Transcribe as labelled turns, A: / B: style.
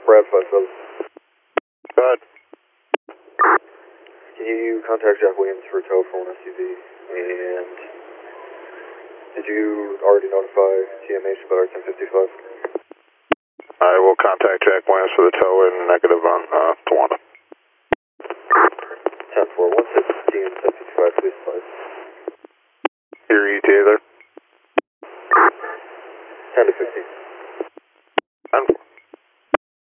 A: Brad 5 Phillips.
B: Go ahead.
A: Can you contact Jack Williams for tow for one SUV? And did you already notify TMH about our 1055?
B: I will contact Jack Williams for the tow and negative on Tawanda.
A: 10-4, 160 and 1055, please, please.
B: Your ETA there?